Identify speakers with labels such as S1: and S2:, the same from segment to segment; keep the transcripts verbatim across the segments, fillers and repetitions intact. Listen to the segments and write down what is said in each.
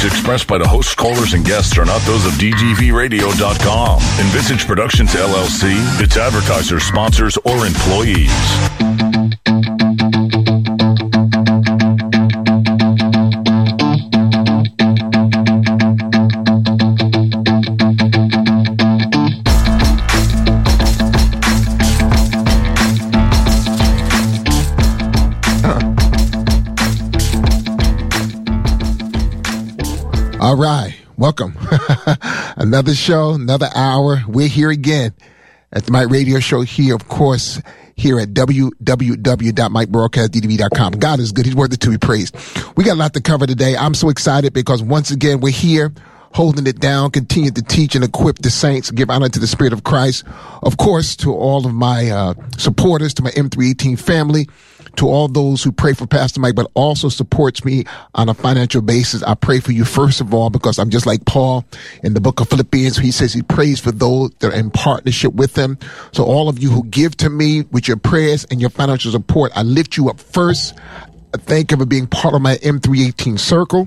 S1: opinions expressed by the hosts, callers, and guests are not those of D G V radio dot com, Envisage Productions, L L C, its advertisers, sponsors, or employees.
S2: All right, welcome. Another show, another hour. We're here again at the Mike Radio Show here, of course, here at w w w dot mike broadcast d v dot com. God is good. He's worthy to be praised. We got a lot to cover today. I'm so excited because once again, we're here holding it down, continue to teach and equip the saints, give honor to the Spirit of Christ. Of course, to all of my uh, supporters, to my M three eighteen family, to all those who pray for Pastor Mike, but also supports me on a financial basis. I pray for you, first of all, because I'm just like Paul in the book of Philippians. He says he prays for those that are in partnership with him. So all of you who give to me with your prayers and your financial support, I lift you up first. I thank you for being part of my M three eighteen circle.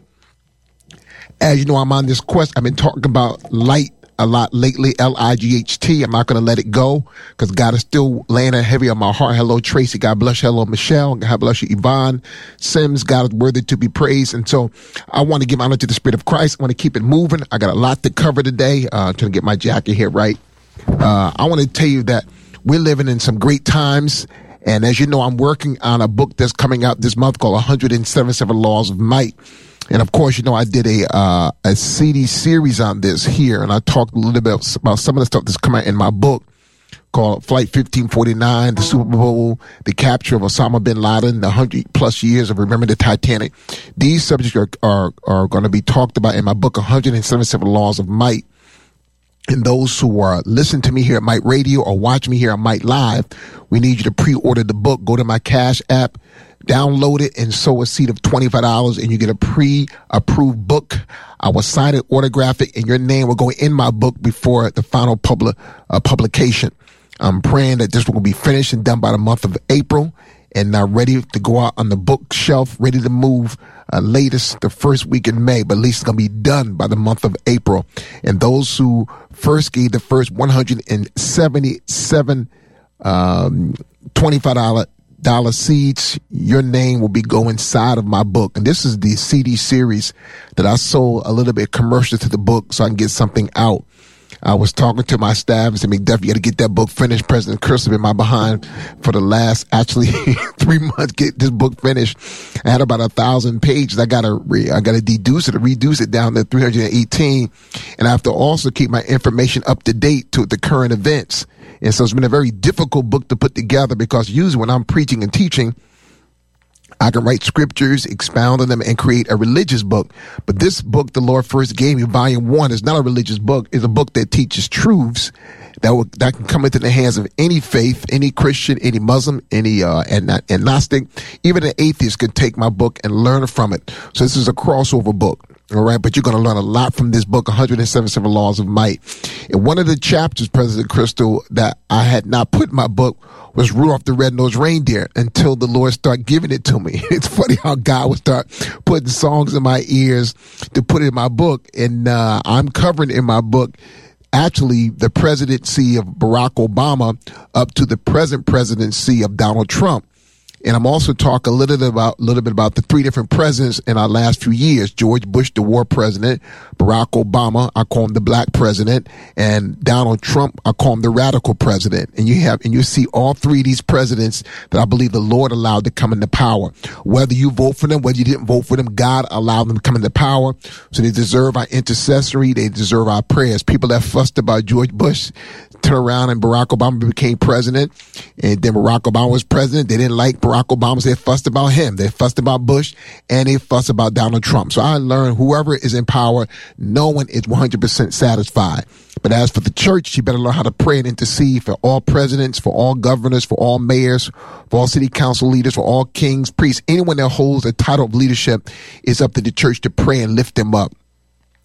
S2: As you know, I'm on this quest. I've been talking about light a lot lately, L I G H T. I'm not going to let it go because God is still laying it heavy on my heart. Hello, Tracy. God bless you. Hello, Michelle. God bless you, Yvonne Sims. God is worthy to be praised. And so I want to give honor to the Spirit of Christ. I want to keep it moving. I got a lot to cover today. Uh, trying to get my jacket here right. Uh, I want to tell you that we're living in some great times. And as you know, I'm working on a book that's coming out this month called one hundred seventy-seven Laws of Might. And of course, you know, I did a uh, a C D series on this here, and I talked a little bit about some of the stuff that's come out in my book called Flight fifteen forty-nine, the Super Bowl, the capture of Osama bin Laden, the hundred plus years of Remember the Titanic. These subjects are are, are going to be talked about in my book, one hundred seventy-seven Laws of Might. And those who are listening to me here at Mike Radio or watch me here at Mike Live, we need you to pre-order the book. Go to my Cash App, download it, and sow a seed of twenty-five dollars, and you get a pre-approved book. I will sign it, autograph it, and your name will go in my book before the final public uh, publication. I'm praying that this will be finished and done by the month of April, and now ready to go out on the bookshelf, ready to move uh, latest the first week in May, but at least it's going to be done by the month of April. And those who first gave the first one hundred seventy-seven um, twenty-five dollars dollar seeds, your name will be going inside of my book. And this is the C D series that I sold a little bit commercial to the book so I can get something out. I was talking to my staff and said, McDuff, you got to get that book finished. President Chris has been my behind for the last, actually, three months, get this book finished. I had about a thousand pages. I got to re- I got to deduce it, reduce it down to three hundred eighteen. And I have to also keep my information up to date to the current events. And so it's been a very difficult book to put together because usually when I'm preaching and teaching, I can write scriptures, expound on them, and create a religious book. But this book the Lord first gave me, volume one, is not a religious book. It's a book that teaches truths that will, that can come into the hands of any faith, any Christian, any Muslim, any uh, agnostic. Even an atheist could take my book and learn from it. So this is a crossover book. All right, but you're going to learn a lot from this book, one hundred seventy-seven Laws of Might. And one of the chapters, President Crystal, that I had not put in my book was Rudolph the Red-Nosed Reindeer until the Lord started giving it to me. It's funny how God would start putting songs in my ears to put it in my book. And uh, I'm covering in my book actually the presidency of Barack Obama up to the present presidency of Donald Trump. And I'm also talking a little bit about, little bit about the three different presidents in our last few years. George Bush, the war president, Barack Obama, I call him the black president, and Donald Trump, I call him the radical president. And you have, and you see all three of these presidents that I believe the Lord allowed to come into power. Whether you vote for them, whether you didn't vote for them, God allowed them to come into power. So they deserve our intercessory. They deserve our prayers. People that fussed about George Bush turn around and Barack Obama became president, and then Barack Obama was president. They didn't like Barack Obama, so they fussed about him. They fussed about Bush, and they fussed about Donald Trump. So I learned whoever is in power, no one is one hundred percent satisfied. But as for the church, you better learn how to pray and intercede for all presidents, for all governors, for all mayors, for all city council leaders, for all kings, priests. Anyone that holds a title of leadership, is up to the church to pray and lift them up.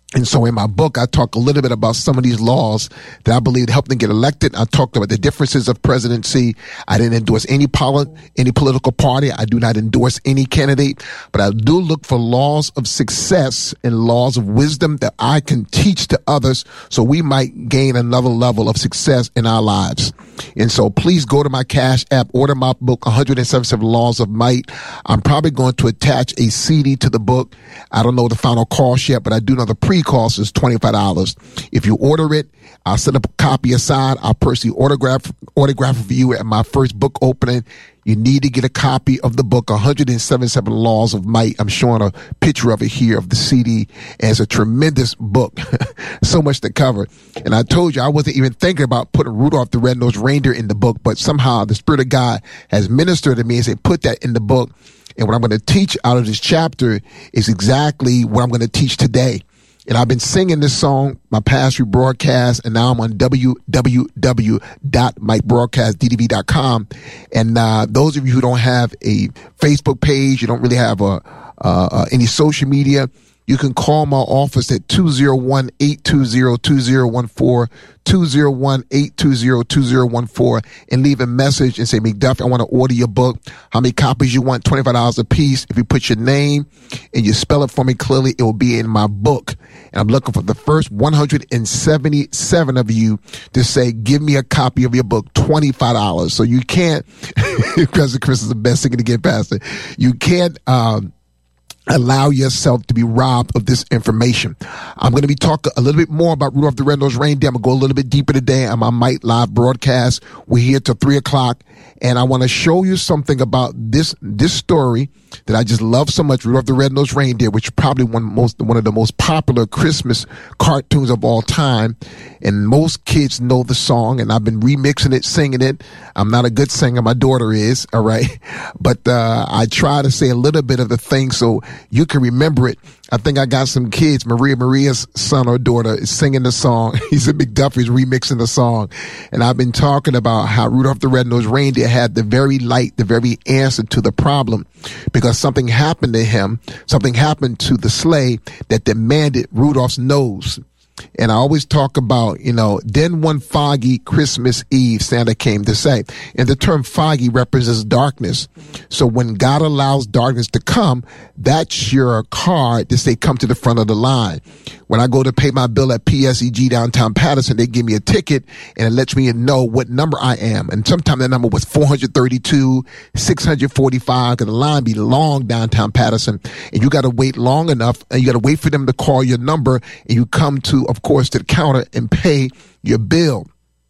S2: And so in my book, I talk a little bit about some of these laws that I believe help them get elected. I talked about the differences of presidency. I didn't endorse any poli- any political party. I do not endorse any candidate, but I do look for laws of success and laws of wisdom that I can teach to others so we might gain another level of success in our lives. And so please go to my Cash App, order my book, one hundred seventy-seven Laws of Might. I'm probably going to attach a C D to the book. I don't know the final cost yet, but I do know the pre-cost is twenty-five dollars. If you order it, I'll set up a copy aside. I'll personally autograph, autograph it for you at my first book opening. You need to get a copy of the book, one hundred seventy-seven Laws of Might. I'm showing a picture of it here of the C D, and it's a tremendous book. So much to cover. And I told you I wasn't even thinking about putting Rudolph the Red-Nosed Reindeer in the book, but somehow the Spirit of God has ministered to me and said, put that in the book. And what I'm going to teach out of this chapter is exactly what I'm going to teach today. And I've been singing this song, my past rebroadcast, and now I'm on w w w dot mike broadcast d d v dot com. And uh, those of you who don't have a Facebook page, you don't really have a, uh, uh, any social media, you can call my office at two oh one, eight two zero, two oh one four, two oh one, eight two zero, two oh one four, and leave a message and say, McDuffie, I want to order your book. How many copies you want? twenty-five dollars a piece. If you put your name and you spell it for me clearly, it will be in my book. And I'm looking for the first one hundred seventy-seven of you to say, give me a copy of your book, twenty-five dollars. So you can't, because Chris is the best thing to get past it. You can't, um, allow yourself to be robbed of this information. I'm going to be talking a little bit more about Rudolph the Red-Nosed Reindeer. I'm going to go a little bit deeper today on my Might Live broadcast. We're here till three o'clock, and I want to show you something about this this story that I just love so much, Rudolph the Red-Nosed Reindeer, which is probably one, most, one of the most popular Christmas cartoons of all time. And most kids know the song, and I've been remixing it, singing it. I'm not a good singer. My daughter is, all right? But uh, I try to say a little bit of the thing so you can remember it. I think I got some kids. Maria Maria's son or daughter is singing the song. He's a McDuffie's remixing the song. And I've been talking about how Rudolph the Red-Nosed Reindeer had the very light, the very answer to the problem, because something happened to him, something happened to the sleigh that demanded Rudolph's nose. And I always talk about, you know, then one foggy Christmas Eve, Santa came to say. And the term foggy represents darkness. So when God allows darkness to come, that's your card to say, come to the front of the line. When I go to pay my bill at P S E G downtown Patterson, they give me a ticket and it lets me know what number I am. And sometimes that number was four hundred thirty-two, six hundred forty-five, because the line be long downtown Patterson. And you got to wait long enough, and you got to wait for them to call your number, and you come to, of course, to the counter and pay your bill.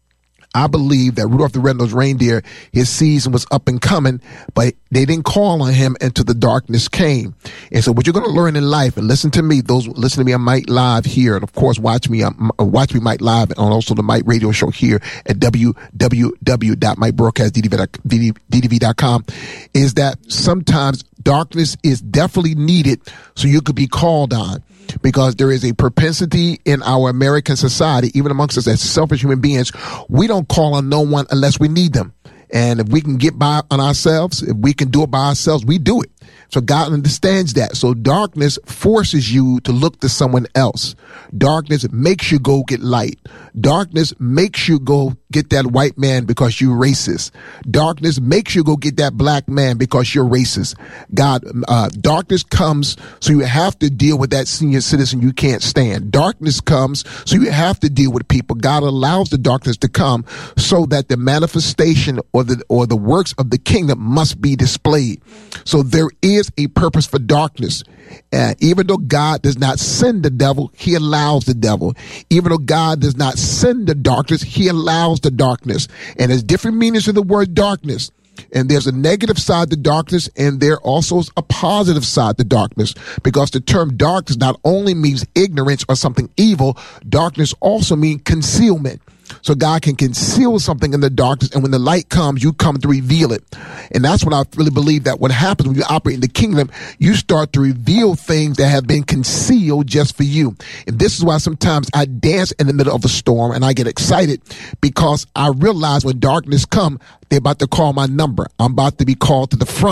S2: I believe that Rudolph the Red-Nosed Reindeer, his season was up and coming, but they didn't call on him until the darkness came. And so what you're going to learn in life, and listen to me, those listen to me on Might Live here, and of course watch me on watch me Might Live and also the Might Radio Show here at w w w dot mike broadcast d d v dot com, is that sometimes darkness is definitely needed so you could be called on. Because there is a propensity in our American society, even amongst us as selfish human beings, we don't call on no one unless we need them. And if we can get by on ourselves, if we can do it by ourselves, we do it. So God understands that. So darkness forces you to look to someone else. Darkness makes you go get light. Darkness makes you go get that white man because you're racist. Darkness makes you go get that black man because you're racist. God, uh, darkness comes so you have to deal with that senior citizen you can't stand. Darkness comes so you have to deal with people. God allows the darkness to come so that the manifestation or the or the works of the kingdom must be displayed. So there is a purpose for darkness. Uh, even though God does not send the devil, he allows the devil. Even though God does not send the darkness, he allows the darkness. And there's different meanings to the word darkness. And there's a negative side to darkness, and there also is a positive side to darkness, because the term darkness not only means ignorance or something evil, darkness also means concealment. So God can conceal something in the darkness, and when the light comes, you come to reveal it. And that's what I really believe, that what happens when you operate in the kingdom, you start to reveal things that have been concealed just for you. And this is why sometimes I dance in the middle of a storm and I get excited, because I realize when darkness comes, they're about to call my number. I'm about to be called to the front.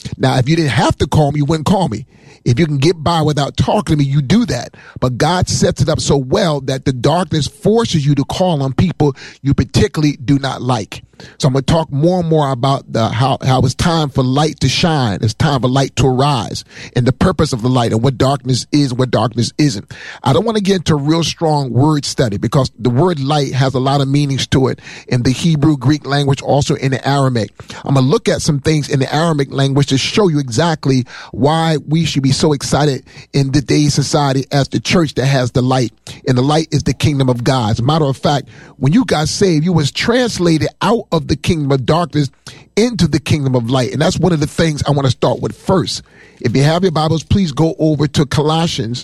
S2: Now, if you didn't have to call me, you wouldn't call me. If you can get by without talking to me, you do that. But God sets it up so well that the darkness forces you to call on people you particularly do not like. So I'm going to talk more and more about the, how, how it's time for light to shine. It's time for light to arise, and the purpose of the light, and what darkness is and what darkness isn't. I don't want to get into a real strong word study, because the word light has a lot of meanings to it in the Hebrew, Greek language, also in the Aramaic. I'm going to look at some things in the Aramaic language to show you exactly why we should be so excited in today's society as the church that has the light. And the light is the kingdom of God. As a matter of fact, when you got saved, you was translated out of the kingdom of darkness into the kingdom of light. And that's one of the things I want to start with first. If you have your Bibles, please go over to Colossians,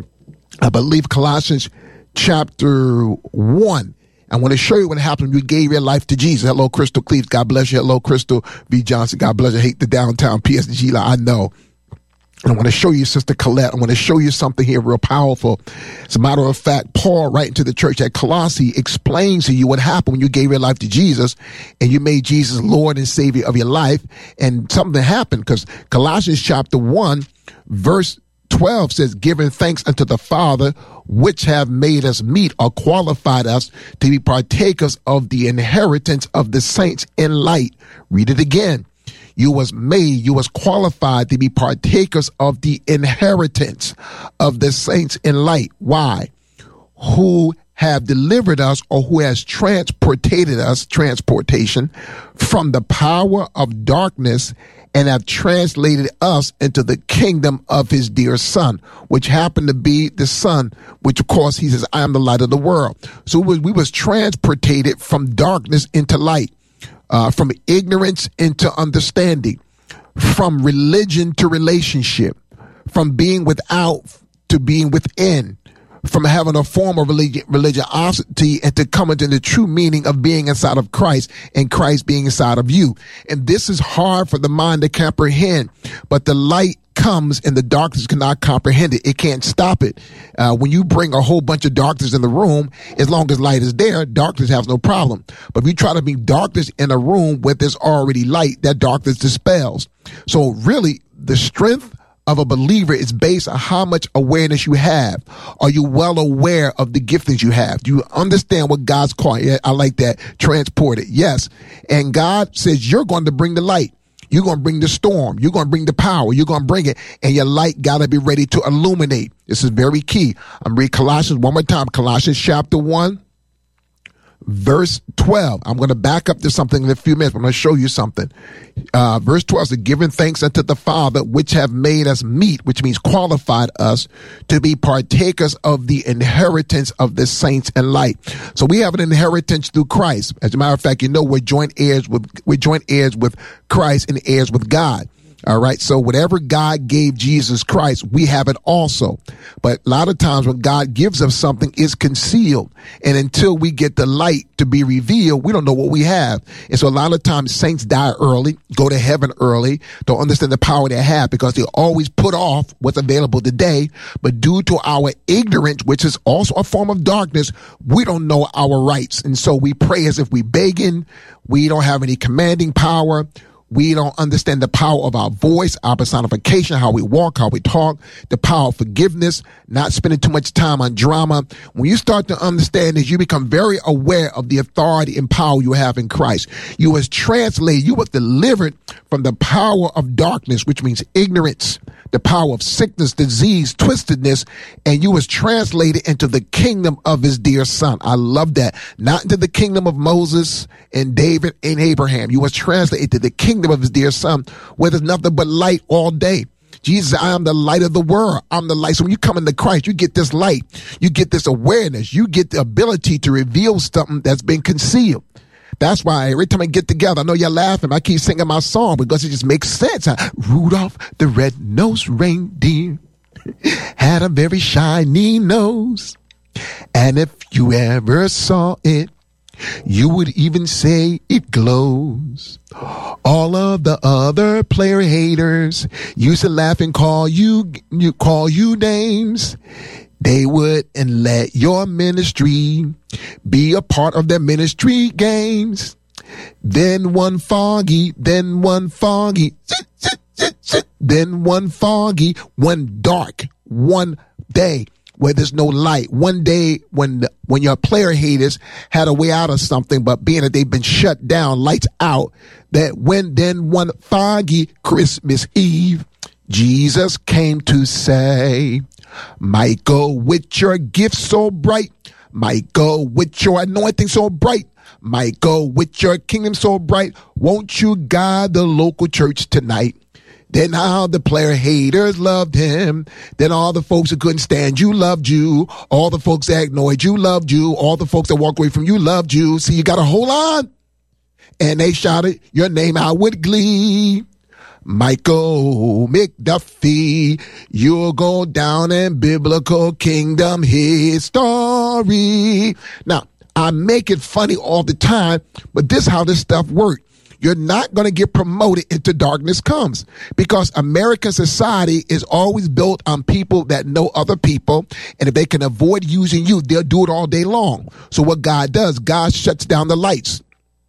S2: I believe Colossians chapter one. I want to show you what happened when you gave your life to Jesus. Hello, Crystal Cleves. God bless you. Hello, Crystal B. Johnson. God bless you. I hate the downtown P S G. I know. And I want to show you, Sister Colette, I want to show you something here real powerful. As a matter of fact, Paul, writing to the church at Colossae, explains to you what happened when you gave your life to Jesus and you made Jesus Lord and Savior of your life. And something happened, because Colossians chapter one, verse twelve says, giving thanks unto the Father, which have made us meet or qualified us to be partakers of the inheritance of the saints in light. Read it again. You was made, you was qualified to be partakers of the inheritance of the saints in light. Why? Who have delivered us, or who has transported us, transportation, from the power of darkness, and have translated us into the kingdom of his dear Son, which happened to be the Son, which of course he says, I am the light of the world. So we was, we was transported from darkness into light. Uh, from ignorance into understanding, from religion to relationship, from being without to being within, from having a form of religi- religiosity and to coming to the true meaning of being inside of Christ and Christ being inside of you. And this is hard for the mind to comprehend, but the light comes and the darkness cannot comprehend it. It can't stop it. Uh, when you bring a whole bunch of darkness in the room, as long as light is there, darkness has no problem. But if you try to bring darkness in a room where there's already light, that darkness dispels. So really, the strength of a believer is based on how much awareness you have. Are you well aware of the giftings you have? Do you understand what God's calling? Yeah, I like that. Transport it. Yes. And God says you're going to bring the light. You're going to bring the storm. You're going to bring the power. You're going to bring it. And your light got to be ready to illuminate. This is very key. I'm reading Colossians one more time. Colossians chapter one, verse twelve. I'm going to back up to something in a few minutes. I'm going to show you something. Uh, verse twelve says, giving thanks unto the Father, which have made us meet, which means qualified us to be partakers of the inheritance of the saints in light. So we have an inheritance through Christ. As a matter of fact, you know, we're joint heirs with, we're joint heirs with Christ and heirs with God. All right. So whatever God gave Jesus Christ, we have it also. But a lot of times when God gives us something, it's concealed. And until we get the light to be revealed, we don't know what we have. And so a lot of times saints die early, go to heaven early, don't understand the power they have because they always put off what's available today. But due to our ignorance, which is also a form of darkness, we don't know our rights. And so we pray as if we begging. We don't have any commanding power. We don't understand the power of our voice, our personification, how we walk, how we talk, the power of forgiveness, not spending too much time on drama. When you start to understand this, you become very aware of the authority and power you have in Christ. You was translated, you was delivered from the power of darkness, which means ignorance, the power of sickness, disease, twistedness, and you was translated into the kingdom of his dear Son. I love that. Not into the kingdom of Moses and David and Abraham. You was translated to the kingdom of his dear Son, where there's nothing but light all day. Jesus said, I am the light of the world. I'm the light. So when you come into Christ, you get this light. You get this awareness. You get the ability to reveal something that's been concealed. That's why every time I get together, I know you're laughing. I keep singing my song because it just makes sense. Rudolph the red-nosed reindeer had a very shiny nose. And if you ever saw it, you would even say it glows. All of the other player haters used to laugh and call you, you call you names. They wouldn't let your ministry be a part of their ministry games. Then one foggy, then one foggy Then one foggy, one dark, one day where there's no light. One day when the, when your player haters had a way out of something, but being that they've been shut down, lights out, that when then one foggy Christmas Eve, Jesus came to say, Michael, with your gift so bright, Michael, with your anointing so bright, Michael, with your kingdom so bright, won't you guide the local church tonight? Then how the player haters loved him. Then all the folks who couldn't stand you loved you. All the folks that ignored you loved you. All the folks that walked away from you loved you. See, you got to hold on. And they shouted your name out with glee. Michael McDuffie, you'll go down in biblical kingdom history. Now, I make it funny all the time, but this is how this stuff works. You're not going to get promoted until darkness comes, because American society is always built on people that know other people. And if they can avoid using you, they'll do it all day long. So what God does, God shuts down the lights.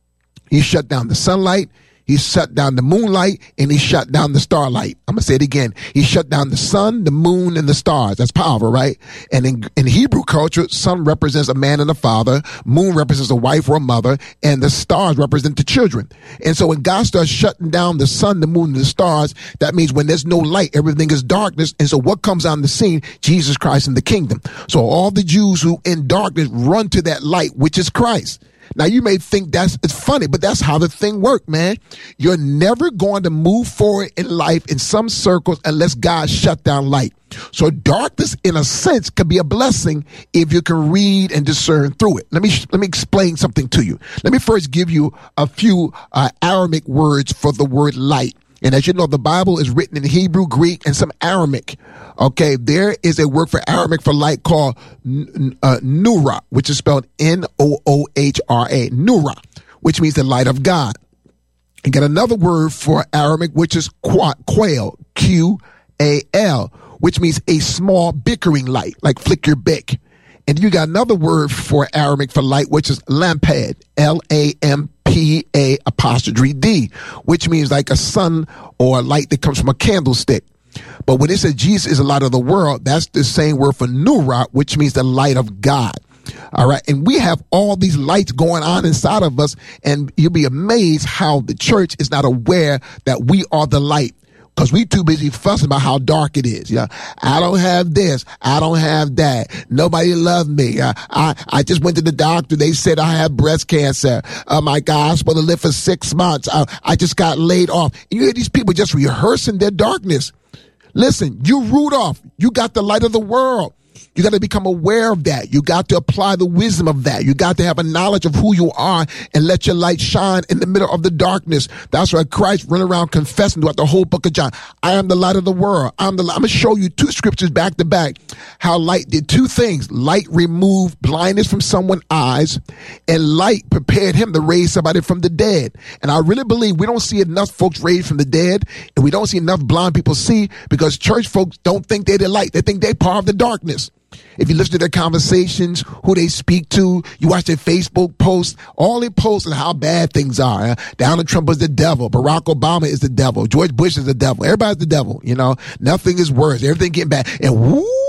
S2: He shut down the sunlight. He shut down the moonlight, and he shut down the starlight. I'm going to say it again. He shut down the sun, the moon, and the stars. That's powerful, right? And in, in Hebrew culture, sun represents a man and a father, moon represents a wife or a mother, and the stars represent the children. And so when God starts shutting down the sun, the moon, and the stars, that means when there's no light, everything is darkness. And so what comes on the scene? Jesus Christ and the kingdom. So all the Jews who in darkness run to that light, which is Christ. Now, you may think that's it's funny, but that's how the thing works, man. You're never going to move forward in life in some circles unless God shut down light. So darkness, in a sense, can be a blessing if you can read and discern through it. Let me let me explain something to you. Let me first give you a few uh, Aramaic words for the word light. And as you know, the Bible is written in Hebrew, Greek, and some Aramaic. Okay, there is a word for Aramaic for light called uh, Nura, which is spelled N O O H R A, Nura, which means the light of God. And got another word for Aramaic, which is quail, Q A L, which means a small bickering light, like flick your bick. And you got another word for Aramaic for light, which is lampad, L A M P A apostrophe D, which means like a sun or a light that comes from a candlestick. But when it says Jesus is the light of the world, that's the same word for Nura, which means the light of God. All right. And we have all these lights going on inside of us. And you'll be amazed how the church is not aware that we are the light. Because we too busy fussing about how dark it is. Yeah, I don't have this. I don't have that. Nobody loved me. Uh, I I just went to the doctor. They said I have breast cancer. Oh my God, I'm supposed to live for six months. Uh, I just got laid off. And you hear these people just rehearsing their darkness. Listen, you Rudolph, you got the light of the world. You got to become aware of that. You got to apply the wisdom of that. You got to have a knowledge of who you are and let your light shine in the middle of the darkness. That's why Christ ran around confessing throughout the whole book of John. I am the light of the world. I'm the. I'm going to show you two scriptures back to back how light did two things. Light removed blindness from someone's eyes, and light prepared him to raise somebody from the dead. And I really believe we don't see enough folks raised from the dead, and we don't see enough blind people see, because church folks don't think they're the light. They think they're part of the darkness. If you listen to their conversations, who they speak to, you watch their Facebook posts, all they post is how bad things are. Donald Trump is the devil. Barack Obama is the devil. George Bush is the devil. Everybody's the devil. You know, nothing is worse. Everything getting bad. And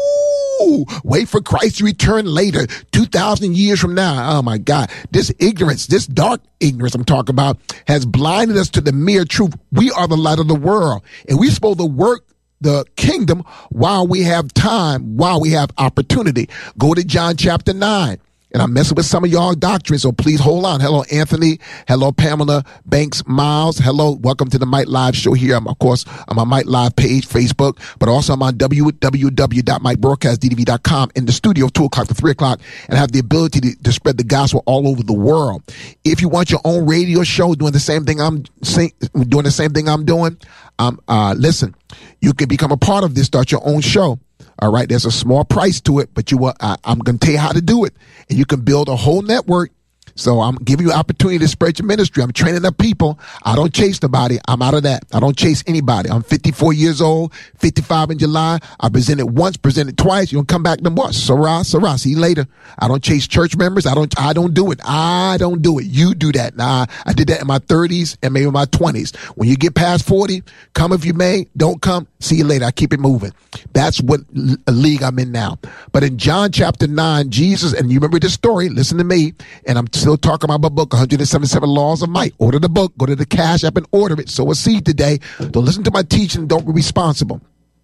S2: woo, wait for Christ to return later, two thousand years from now. Oh my God. This ignorance, this dark ignorance I'm talking about has blinded us to the mere truth. We are the light of the world, and we're supposed to work the kingdom while we have time, while we have opportunity. Go to John chapter nine. And I'm messing with some of y'all doctrine, so please hold on. Hello, Anthony. Hello, Pamela Banks Miles. Hello, welcome to the Mike Live show here. I'm, of course, on my Mike Live page, Facebook, but also I'm on w w w dot mike broadcast d v dot com in the studio, two o'clock to three o'clock, and have the ability to, to spread the gospel all over the world. If you want your own radio show doing the same thing I'm saying, doing the same thing I'm doing, um, uh, listen, you can become a part of this, start your own show. All right, there's a small price to it, but you will, uh, I'm going to tell you how to do it. And you can build a whole network So I'm giving you opportunity to spread your ministry. I'm training up people. I don't chase nobody. I'm out of that. I don't chase anybody. I'm fifty-four years old, fifty-five in July. I presented once, presented twice. You don't come back no more. Sarah, Sarah, see you later. I don't chase church members. I don't, I don't do it. I don't do it. You do that. Nah, I did that in my thirties and maybe my twenties. When you get past forty, come if you may. Don't come. See you later. I keep it moving. That's what l- league I'm in now. But in John chapter nine, Jesus, and you remember this story, listen to me, and I'm still talking about my book, one hundred seventy-seven Laws of Might. Order the book, go to the Cash App and order it. Sow a seed today. Don't listen to my teaching, don't be responsible.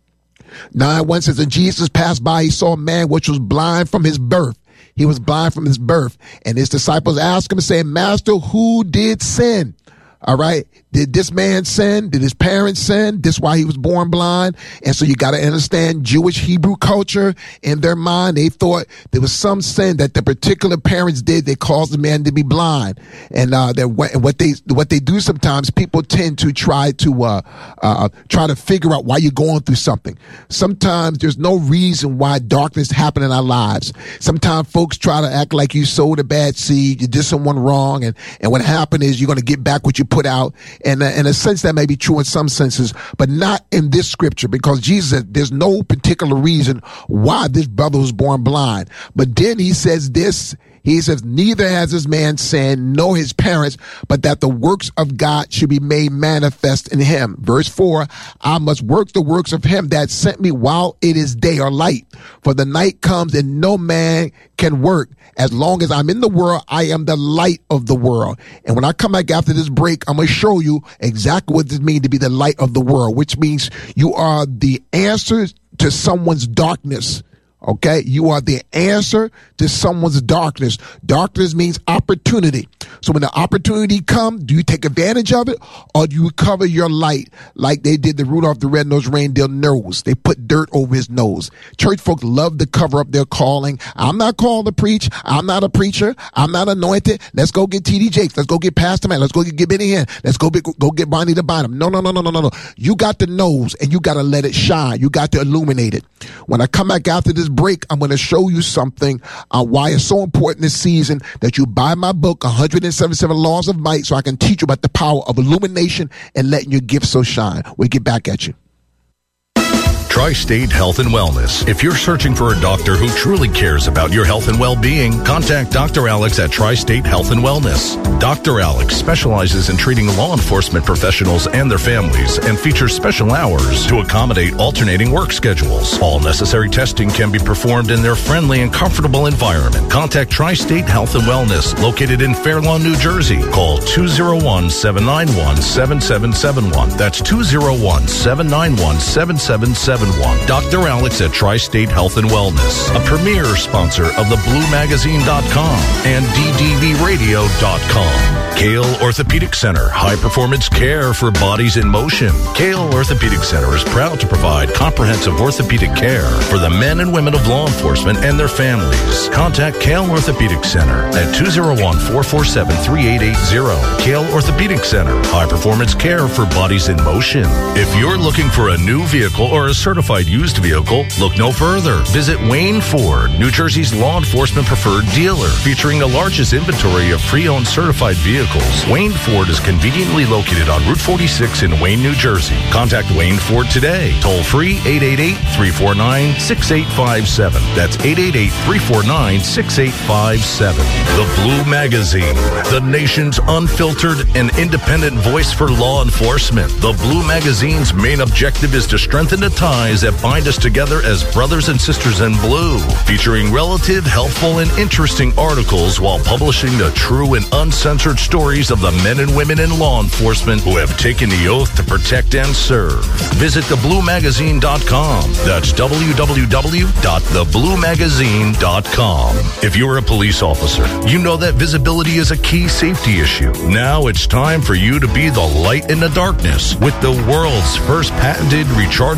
S2: nine one says, and Jesus passed by, he saw a man which was blind from his birth. He was blind from his birth. And his disciples asked him, saying, Master, who did sin? All right. Did this man sin? Did his parents sin? This is why he was born blind. And so you got to understand Jewish Hebrew culture. In their mind, they thought there was some sin that the particular parents did that caused the man to be blind. And uh, that what they what they do sometimes, people tend to try to uh, uh, try to figure out why you're going through something. Sometimes there's no reason why darkness happen in our lives. Sometimes folks try to act like you sowed a bad seed, you did someone wrong, and and what happened is you're going to get back what you put out. And uh, in a sense, that may be true in some senses, but not in this scripture, because Jesus said there's no particular reason why this brother was born blind. But then he says this, he says, neither has this man sinned, nor his parents, but that the works of God should be made manifest in him. Verse four, I must work the works of him that sent me while it is day or light. For the night comes and no man can work. As long as I'm in the world, I am the light of the world. And when I come back after this break, I'm going to show you exactly what this means to be the light of the world, which means you are the answer to someone's darkness. Okay, you are the answer to someone's darkness. Darkness means opportunity. So when the opportunity comes, do you take advantage of it, or do you cover your light like they did the Rudolph the Red-Nosed Reindeer nose? They put dirt over his nose. Church folks love to cover up their calling. I'm not called to preach. I'm not a preacher. I'm not anointed. Let's go get T D Jakes. Let's go get Pastor Man. Let's go get, get Benny Hinn. Let's go, be, go get Bonnie the Bynum. No, no, no, no, no, no, no. You got the nose, and you got to let it shine. You got to illuminate it. When I come back after this break, I'm going to show you something uh, why it's so important this season that you buy my book, one hundred seventy-seven Laws of Might, so I can teach you about the power of illumination and letting your gifts so shine. We'll get back at you.
S1: Tri-State Health and Wellness. If you're searching for a doctor who truly cares about your health and well-being, contact Doctor Alex at Tri-State Health and Wellness. Doctor Alex specializes in treating law enforcement professionals and their families and features special hours to accommodate alternating work schedules. All necessary testing can be performed in their friendly and comfortable environment. Contact Tri-State Health and Wellness, located in Fair Lawn, New Jersey. Call two oh one, seven nine one, seven seven seven one. That's two oh one, seven nine one, seven seven seven one. Doctor Alex at Tri-State Health and Wellness, a premier sponsor of the blue magazine dot com and D D V radio dot com. Kale Orthopedic Center, high-performance care for bodies in motion. Kale Orthopedic Center is proud to provide comprehensive orthopedic care for the men and women of law enforcement and their families. Contact Kale Orthopedic Center at two oh one, four four seven, three eight eight zero. Kale Orthopedic Center, high-performance care for bodies in motion. If you're looking for a new vehicle or a certified used vehicle, look no further. Visit Wayne Ford, New Jersey's law enforcement preferred dealer, featuring the largest inventory of pre-owned certified vehicles. Wayne Ford is conveniently located on Route forty-six in Wayne, New Jersey. Contact Wayne Ford today. Toll free eight eight eight, three four nine, six eight five seven. That's eight eight eight, three four nine, six eight five seven. The Blue Magazine, the nation's unfiltered and independent voice for law enforcement. The Blue Magazine's main objective is to strengthen the ties that bind us together as brothers and sisters in blue, featuring relative, helpful, and interesting articles while publishing the true and uncensored stories of the men and women in law enforcement who have taken the oath to protect and serve. Visit the blue magazine dot com. That's w w w dot the blue magazine dot com. If you're a police officer, you know that visibility is a key safety issue. Now it's time for you to be the light in the darkness with the world's first patented rechargeable L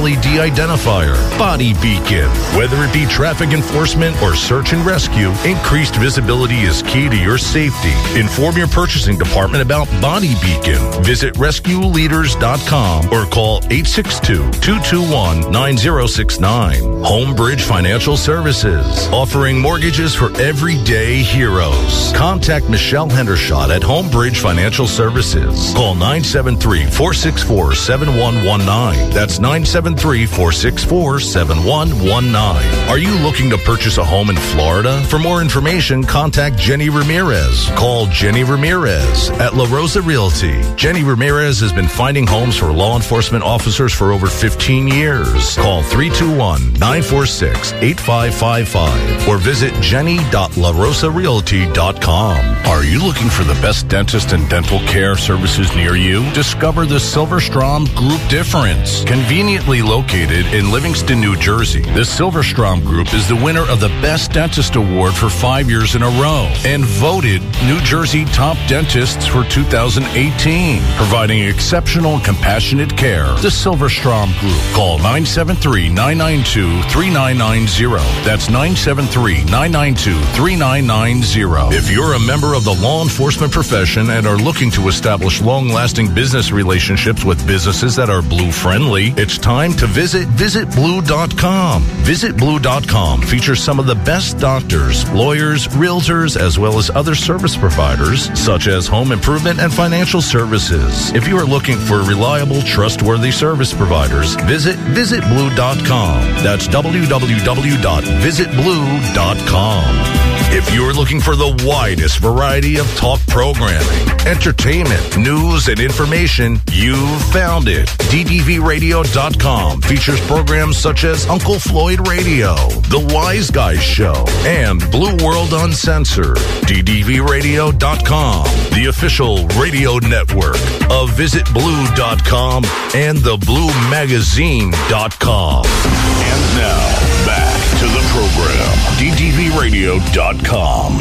S1: L E D identifier, body beacon. Whether it be traffic enforcement or search and rescue, increased visibility is key to your safety. Inform your purchasing department about Body Beacon. Visit rescue leaders dot com or call eight six two, two two one, nine zero six nine. Homebridge Financial Services, offering mortgages for everyday heroes. Contact Michelle Hendershot at Homebridge Financial Services. Call nine seven three, four six four, seven one one nine. That's nine seven three, four six four, seven one one nine. Are you looking to purchase a home in Florida? For more information, contact Jenny Ramirez. Call Jenny Ramirez at La Rosa Realty. Jenny Ramirez has been finding homes for law enforcement officers for over fifteen years. Call three two one, nine four six, eight five five five or visit jenny dot la rosa realty dot com. Are you looking for the best dentist and dental care services near you? Discover the Silverstrom Group Difference. Conveniently located in Livingston, New Jersey, the Silverstrom Group is the winner of the Best Dentist Award for five years in a row and voted New Jersey Top Dentists for two thousand eighteen, providing exceptional and compassionate care. The Silverstrom Group. Call nine seven three, nine nine two, three nine nine zero. That's nine seven three, nine nine two, three nine nine zero. If you're a member of the law enforcement profession and are looking to establish long-lasting business relationships with businesses that are blue-friendly, it's time to visit visit blue dot com. visit blue dot com features some of the best doctors, lawyers, realtors, as well as other service providers, such as home improvement and financial services. If you are looking for reliable, trustworthy service providers, visit visit blue dot com. That's w w w dot visit blue dot com. If you're looking for the widest variety of talk programming, entertainment, news, and information, you've found it. D D V radio dot com features programs such as Uncle Floyd Radio, The Wise Guys Show, and Blue World Uncensored. D D V radio dot com, the official radio network of visit blue dot com and the blue magazine dot com. And now, back to the program. D D V radio dot com.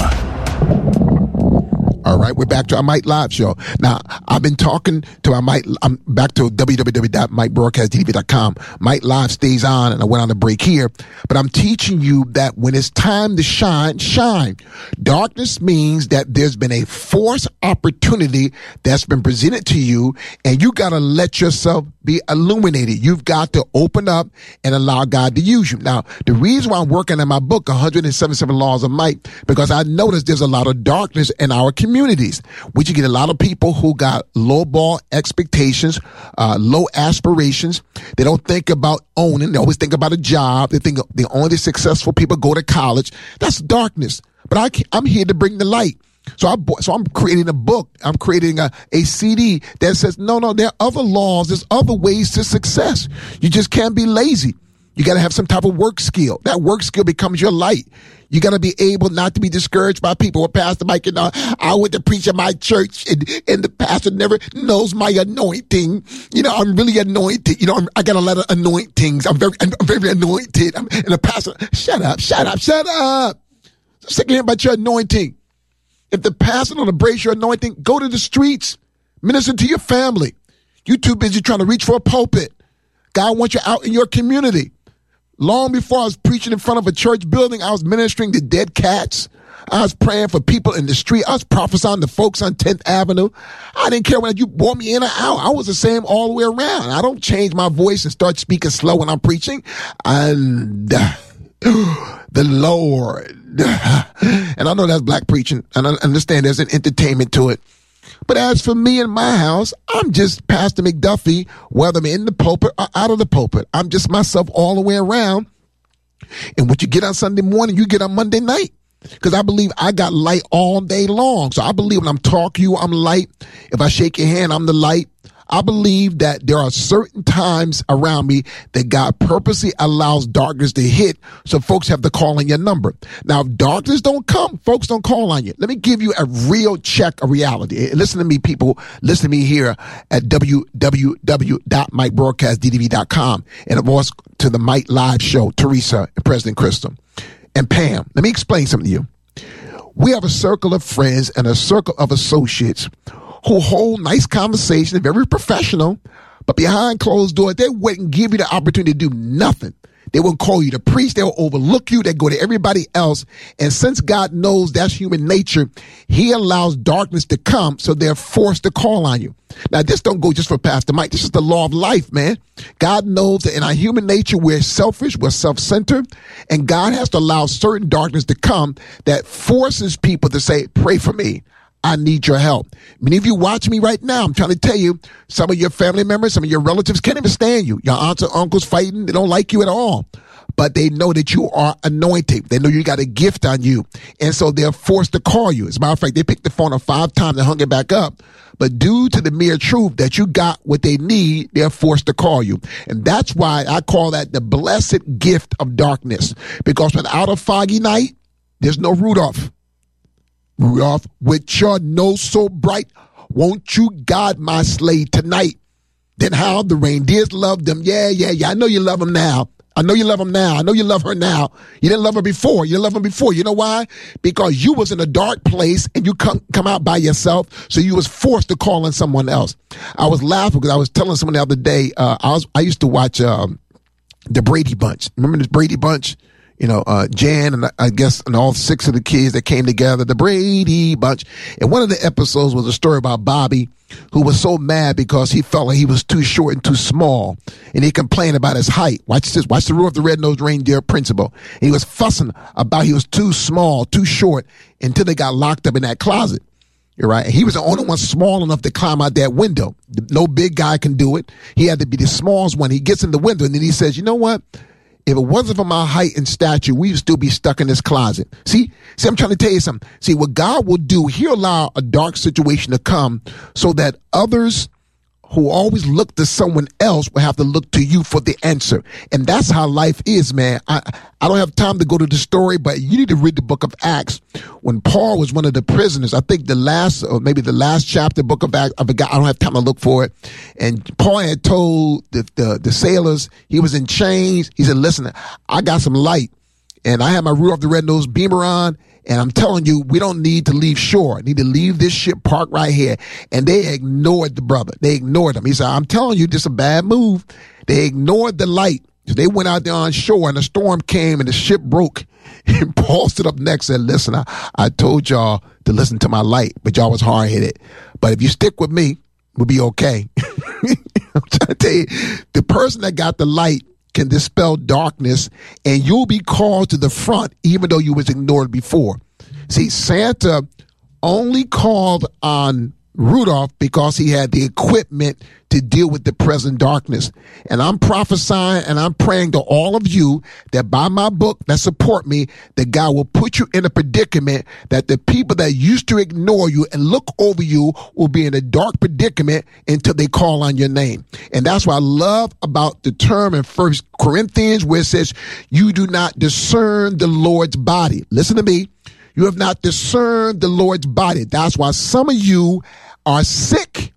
S2: All right, we're back to our Mike Live show. Now, I've been talking to our Mike, I'm back to w w w dot mike broadcast d v dot com. Mike Live stays on, and I went on a break here, but I'm teaching you that when it's time to shine, shine. Darkness means that there's been a forced opportunity that's been presented to you, and you got to let yourself be illuminated. You've got to open up and allow God to use you. Now, the reason why I'm working on my book, one hundred seventy-seven Laws of Mike, because I noticed there's a lot of darkness in our communities. We should get a lot of people who got low ball expectations, uh, low aspirations. They don't think about owning. They always think about a job. They think the only successful people go to college. That's darkness. But I can't, I'm here to bring the light. So I so I'm creating a book. I'm creating a, a C D that says, no, no, there are other laws. There's other ways to success. You just can't be lazy. You got to have some type of work skill. That work skill becomes your light. You got to be able not to be discouraged by people. Well, Pastor Mike, you know, I went to preach at my church and, and the pastor never knows my anointing. You know, I'm really anointed. You know, I'm, I got a lot of anointings. I'm very, I'm very anointed. I'm, and the pastor, shut up, shut up, shut up. I'm sick of hearing about your anointing. If the pastor don't embrace your anointing, go to the streets, minister to your family. You too busy trying to reach for a pulpit. God wants you out in your community. Long before I was preaching in front of a church building, I was ministering to dead cats. I was praying for people in the street. I was prophesying to folks on tenth Avenue. I didn't care whether you brought me in or out. I was the same all the way around. I don't change my voice and start speaking slow when I'm preaching. And uh, the Lord. And I know that's black preaching, and I understand there's an entertainment to it. But as for me and my house, I'm just Pastor McDuffie, whether I'm in the pulpit or out of the pulpit. I'm just myself all the way around. And what you get on Sunday morning, you get on Monday night. Because I believe I got light all day long. So I believe when I'm talking to you, I'm light. If I shake your hand, I'm the light. I believe that there are certain times around me that God purposely allows darkness to hit, so folks have to call on your number. Now, if darkness don't come, folks don't call on you. Let me give you a real check of reality. Listen to me, people. Listen to me here at w w w dot mike broadcast d d v dot com. And of course, to the Mike Live show, Teresa and President Crystal. And Pam, let me explain something to you. We have a circle of friends and a circle of associates who hold nice conversation, very professional, But behind closed doors, they wouldn't give you the opportunity to do nothing. They won't call you to preach. They'll overlook you. They go to everybody else. And since God knows that's human nature, he allows darkness to come, so they're forced to call on you. Now, this don't go just for Pastor Mike. This is the law of life, man. God knows that in our human nature, we're selfish, we're self-centered, and God has to allow certain darkness to come that forces people to say, pray for me. I need your help. Many of you watch me right now. I'm trying to tell you, some of your family members, some of your relatives can't even stand you. Your aunts and uncles fighting. They don't like you at all. But they know that you are anointed. They know you got a gift on you. And so they're forced to call you. As a matter of fact, they picked the phone up five times and hung it back up. But due to the mere truth that you got what they need, they're forced to call you. And that's why I call that the blessed gift of darkness. Because without a foggy night, there's no Rudolph. Rudolph, with your nose so bright, won't you guide my sleigh tonight? Then how the reindeers love them. Yeah, yeah, yeah. I know you love them now. I know you love them now. I know you love her now. You didn't love her before. You didn't love him before. You know why? Because you was in a dark place and you come come out by yourself, so you was forced to call on someone else. I was laughing because I was telling someone the other day, uh, I was I used to watch um, the Brady Bunch. Remember this Brady Bunch? You know, uh, Jan and I guess and all six of the kids that came together, the Brady Bunch. And one of the episodes was a story about Bobby, who was so mad because he felt like he was too short and too small. And he complained about his height. Watch this. Watch the Rudolph the Red-Nosed Reindeer principle. And he was fussing about he was too small, too short, until they got locked up in that closet. You're right. And he was the only one small enough to climb out that window. No big guy can do it. He had to be the smallest one. He gets in the window and then he says, you know what? If it wasn't for my height and stature, we'd still be stuck in this closet. See, see, I'm trying to tell you something. See, what God will do, he'll allow a dark situation to come so that others who always look to someone else will have to look to you for the answer. And that's how life is, man. I, I don't have time to go to the story, but you need to read the book of Acts. When Paul was one of the prisoners, I think the last, or maybe the last chapter, book of Acts, I forgot, I don't have time to look for it. And Paul had told the, the, the sailors, he was in chains. He said, listen, I got some light. And I have my Rudolph the Red-Nosed beamer on. And I'm telling you, we don't need to leave shore. I need to leave this ship parked right here. And they ignored the brother. They ignored him. He said, I'm telling you, this is a bad move. They ignored the light. They went out there on shore and a storm came and the ship broke. And Paul stood up next and said, listen, I, I told y'all to listen to my light, but y'all was hard-headed. But if you stick with me, we'll be okay. I'm trying to tell you, the person that got the light can dispel darkness, and you'll be called to the front even though you was ignored before. See, Santa only called on Rudolph because he had the equipment to deal with the present darkness. And I'm prophesying and I'm praying to all of you that by my book that support me, that God will put you in a predicament that the people that used to ignore you and look over you will be in a dark predicament until they call on your name. And that's what I love about the term in First Corinthians where it says, you do not discern the Lord's body. Listen to me. You have not discerned the Lord's body. That's why some of you are sick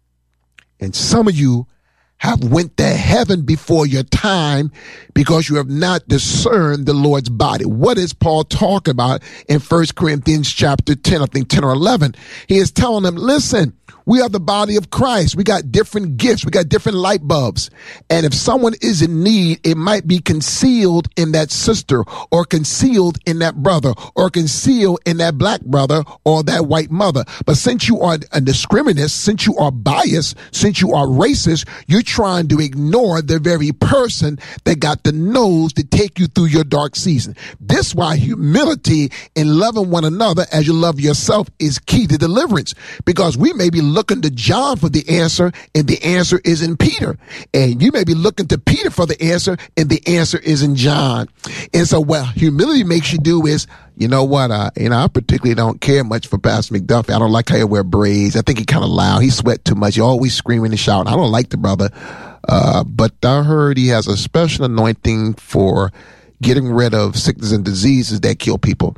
S2: and some of you have went to heaven before your time because you have not discerned the Lord's body. What is Paul talking about in First Corinthians chapter ten, I think ten or eleven? He is telling them, listen, we are the body of Christ. We got different gifts. We got different light bulbs. And if someone is in need, it might be concealed in that sister or concealed in that brother or concealed in that black brother or that white mother. But since you are a discriminant, since you are biased, since you are racist, you're trying to ignore the very person that got the nose to take you through your dark season. This is why humility and loving one another as you love yourself is key to deliverance, because we may be looking to John for the answer and the answer is in Peter. And you may be looking to Peter for the answer and the answer is in John. And so what humility makes you do is, you know what, uh, you know, I particularly don't care much for Pastor McDuffie. I don't like how he wear braids. I think he kind of loud. He sweat too much. He always screaming and shouting. I don't like the brother. Uh, but I heard he has a special anointing for getting rid of sickness and diseases that kill people.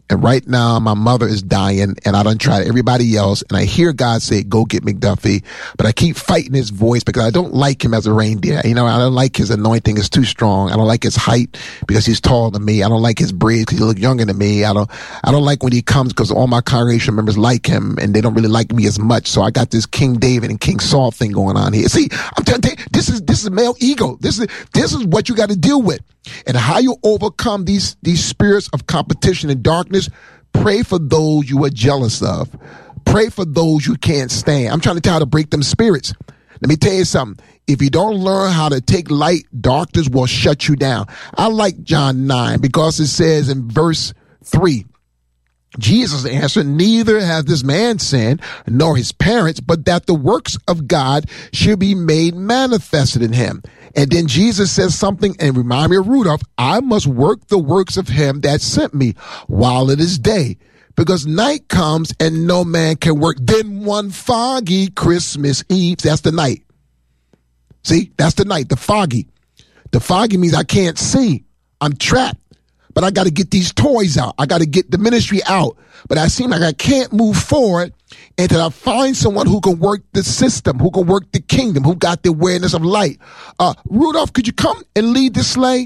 S2: And right now, my mother is dying, and I done tried everybody else, and I hear God say, go get McDuffie, but I keep fighting his voice because I don't like him as a reindeer. You know, I don't like his anointing. It's too strong. I don't like his height because he's taller than me. I don't like his braids because he looks younger than me. I don't, I don't like when he comes because all my congregation members like him, and they don't really like me as much. So I got this King David and King Saul thing going on here. See, I'm telling you, this is, this is male ego. This is, this is what you got to deal with. And how you overcome these, these spirits of competition and darkness. Pray for those you are jealous of. Pray for those you can't stand. I'm trying to tell you how to break them spirits. Let me tell you something. If you don't learn how to take light, darkness will shut you down. I like John nine because it says in verse three, Jesus answered, neither has this man sinned, nor his parents, but that the works of God should be made manifested in him. And then Jesus says something, and remind me of Rudolph, I must work the works of him that sent me while it is day, because night comes and no man can work. Then one foggy Christmas Eve, that's the night. See, that's the night, the foggy. The foggy means I can't see. I'm trapped. But I got to get these toys out. I got to get the ministry out. But I seem like I can't move forward until I find someone who can work the system, who can work the kingdom, who got the awareness of light. Uh, Rudolph, could you come and lead the sleigh?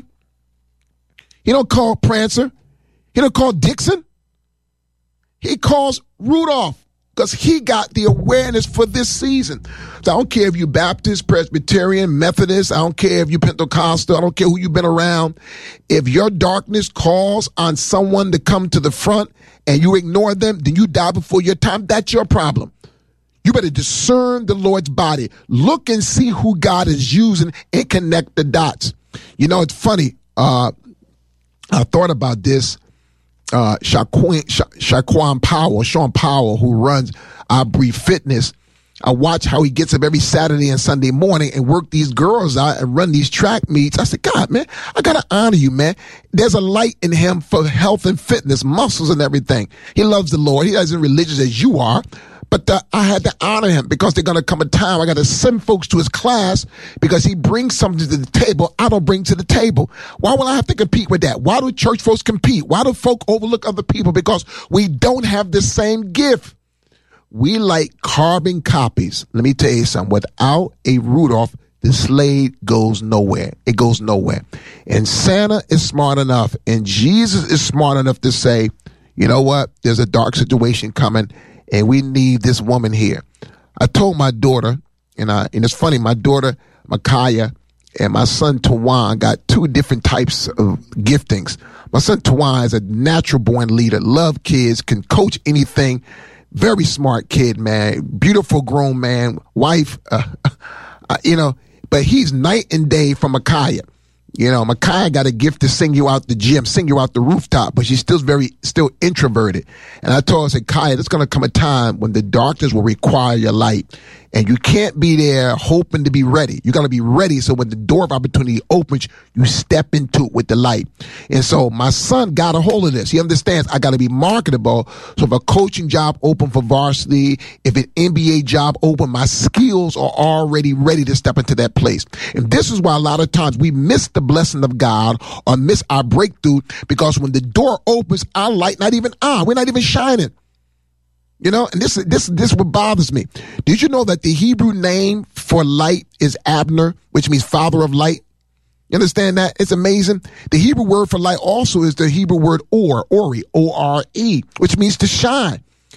S2: He don't call Prancer. He don't call Dixon. He calls Rudolph because he got the awareness for this season. So I don't care if you're Baptist, Presbyterian, Methodist. I don't care if you're Pentecostal. I don't care who you've been around. If your darkness calls on someone to come to the front and you ignore them, then you die before your time. That's your problem. You better discern the Lord's body. Look and see who God is using and connect the dots. You know, it's funny. Uh, I thought about this. Uh, Shaquan, Sha- Shaquan Powell, Sean Powell, who runs I Breathe Fitness. I watch how he gets up every Saturday and Sunday morning and work these girls out and run these track meets. I said, God, man, I got to honor you, man. There's a light in him for health and fitness, muscles and everything. He loves the Lord. He isn't religious as you are. But uh, I had to honor him because there's going to come a time I got to send folks to his class because he brings something to the table I don't bring to the table. Why would I have to compete with that? Why do church folks compete? Why do folk overlook other people? Because we don't have the same gift. We like carbon copies. Let me tell you something. Without a Rudolph, the sleigh goes nowhere. It goes nowhere. And Santa is smart enough and Jesus is smart enough to say, you know what? There's a dark situation coming. And we need this woman here. I told my daughter, and I, and it's funny, my daughter, Micaiah, and my son, Tawan, got two different types of giftings. My son, Tawan, is a natural born leader, love kids, can coach anything. Very smart kid, man. Beautiful grown man, wife, uh, uh, you know, but he's night and day from Micaiah. You know, Micaiah got a gift to sing you out the gym, sing you out the rooftop, but she's still very, still introverted. And I told her, I said, Kaya, there's going to come a time when the darkness will require your light. And you can't be there hoping to be ready. You got to be ready so when the door of opportunity opens, you step into it with the light. And so my son got a hold of this. He understands I got to be marketable. So if a coaching job open for varsity, if an N B A job open, my skills are already ready to step into that place. And this is why a lot of times we miss the blessing of God or miss our breakthrough because when the door opens, our light not even on. We're not even shining. You know, and this this this what bothers me. Did you know that the Hebrew name for light is Abner, which means father of light? You understand that? It's amazing. The Hebrew word for light also is the Hebrew word or, ori, O R E, which means to shine.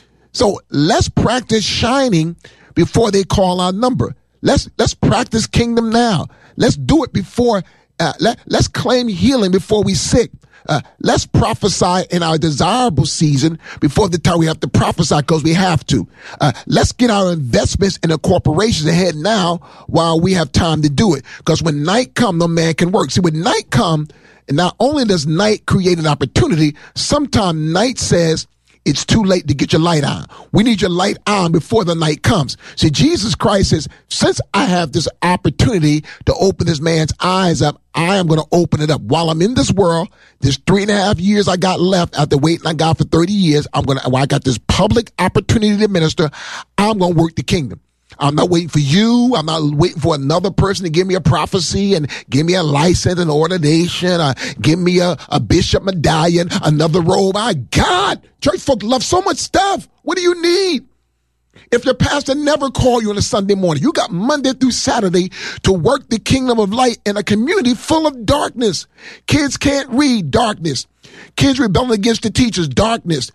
S2: So let's practice shining before they call our number. Let's let's practice kingdom now. Let's do it before. Uh, let let's claim healing before we sick. Uh, let's prophesy in our desirable season before the time we have to prophesy because we have to. Uh, let's get our investments in the corporations ahead now while we have time to do it. Because when night come, no man can work. See, when night come, and not only does night create an opportunity, sometimes night says, it's too late to get your light on. We need your light on before the night comes. See, Jesus Christ says, since I have this opportunity to open this man's eyes up, I am going to open it up. While I'm in this world, there's three and a half years I got left after waiting on God for thirty years. I'm going to, while I got this public opportunity to minister, I'm going to work the kingdom. I'm not waiting for you. I'm not waiting for another person to give me a prophecy and give me a license and ordination, or give me a, a bishop medallion, another robe. My God, church folk love so much stuff. What do you need? If your pastor never called you on a Sunday morning, you got Monday through Saturday to work the kingdom of light in a community full of darkness. Kids can't read, darkness. Kids rebelling against the teachers, darkness.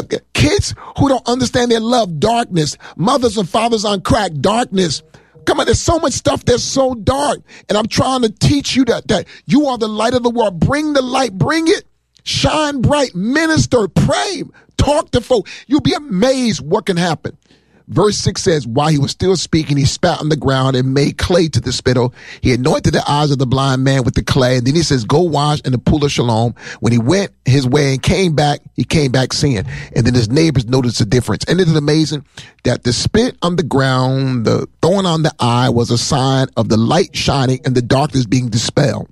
S2: Kids who don't understand their love, darkness. Mothers and fathers on crack, darkness. Come on, there's so much stuff that's so dark. And I'm trying to teach you that, that you are the light of the world. Bring the light, bring it. Shine bright, minister, pray, talk to folk. You'll be amazed what can happen. Verse six says, while he was still speaking, he spat on the ground and made clay to the spittle. He anointed the eyes of the blind man with the clay. And then he says, go wash in the pool of Siloam. When he went his way and came back, he came back seeing. And then his neighbors noticed the difference. And it is amazing that the spit on the ground, the thorn on the eye was a sign of the light shining and the darkness being dispelled.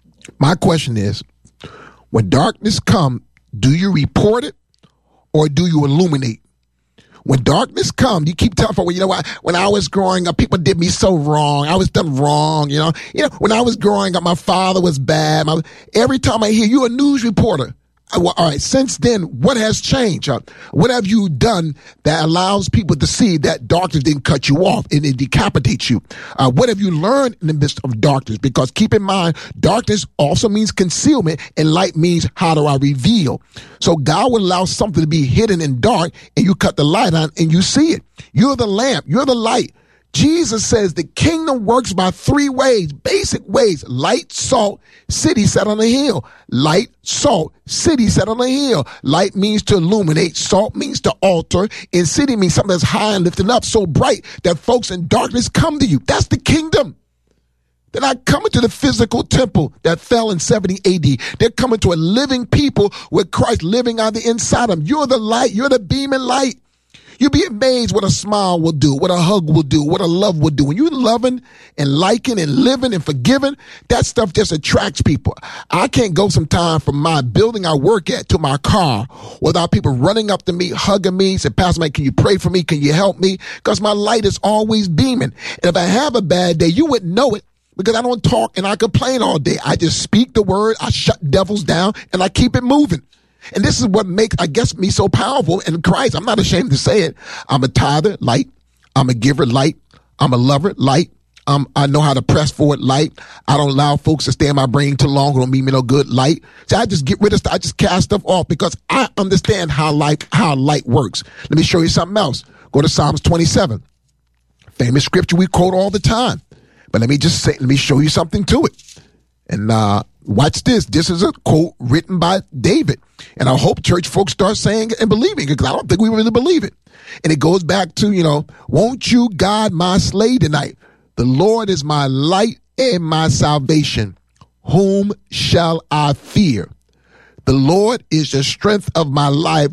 S2: My question is, when darkness comes, do you report it or do you illuminate? When darkness comes, you keep telling people, you know what, when I was growing up, people did me so wrong. I was done wrong, you know. You know, when I was growing up, my father was bad. My, every time I hear you a news reporter, I, well, all right, since then, what has changed? Uh, what have you done that allows people to see that darkness didn't cut you off and it decapitates you? Uh, what have you learned in the midst of darkness? Because keep in mind, darkness also means concealment and light means how do I reveal? So God will allow something to be hidden in dark and you cut the light on and you see it. You're the lamp. You're the light. Jesus says the kingdom works by three ways, basic ways: light, salt, city set on a hill. Light, salt, city set on a hill. Light means to illuminate. Salt means to alter. And city means something that's high and lifted up, so bright that folks in darkness come to you. That's the kingdom. They're not coming to the physical temple that fell in seventy A D. They're coming to a living people with Christ living on the inside of them. You're the light. You're the beam and light. You'll be amazed what a smile will do, what a hug will do, what a love will do. When you're loving and liking and living and forgiving, that stuff just attracts people. I can't go sometime from my building I work at to my car without people running up to me, hugging me, saying, Pastor Mike, can you pray for me? Can you help me? Because my light is always beaming. And if I have a bad day, you wouldn't know it because I don't talk and I complain all day. I just speak the word, I shut devils down, and I keep it moving. And this is what makes, I guess, me so powerful in Christ. I'm not ashamed to say it. I'm a tither, light. I'm a giver, light. I'm a lover, light. Um, I know how to press forward, light. I don't allow folks to stay in my brain too long. It don't mean me no good, light. So I just get rid of stuff. I just cast stuff off because I understand how light, how light works. Let me show you something else. Go to Psalms twenty-seven. Famous scripture we quote all the time. But let me just say, let me show you something to it. And, uh, watch this. This is a quote written by David. And I hope church folks start saying it and believing it because I don't think we really believe it. And it goes back to, you know, won't you guide my sleigh tonight? The Lord is my light and my salvation. Whom shall I fear? The Lord is the strength of my life.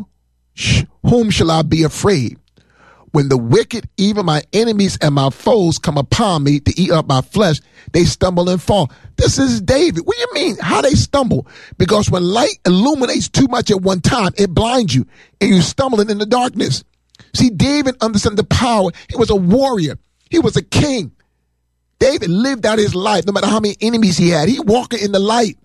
S2: Whom shall I be afraid? When the wicked, even my enemies and my foes, come upon me to eat up my flesh, they stumble and fall. This is David. What do you mean? How they stumble? Because when light illuminates too much at one time, it blinds you and you're stumbling in the darkness. See, David understood the power. He was a warrior. He was a king. David lived out his life, no matter how many enemies he had. He walked in the light.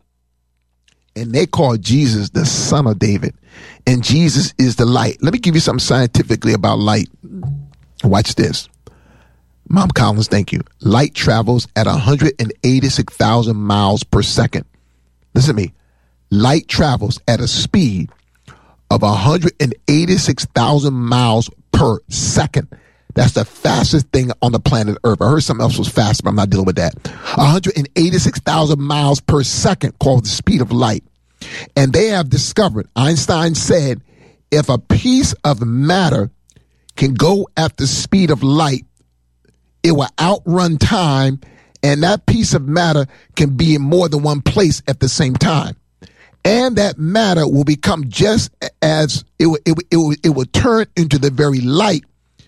S2: And they called Jesus the Son of David. And Jesus is the light. Let me give you something scientifically about light. Watch this. Mom Collins, thank you. Light travels at one hundred eighty-six thousand miles per second. Listen to me. Light travels at a speed of one hundred eighty-six thousand miles per second. That's the fastest thing on the planet Earth. I heard something else was fast, but I'm not dealing with that. one hundred eighty-six thousand miles per second, called the speed of light. And they have discovered, Einstein said, if a piece of matter can go at the speed of light, it will outrun time, and that piece of matter can be in more than one place at the same time. And that matter will become just as it will, it will, it will, it will turn into the very light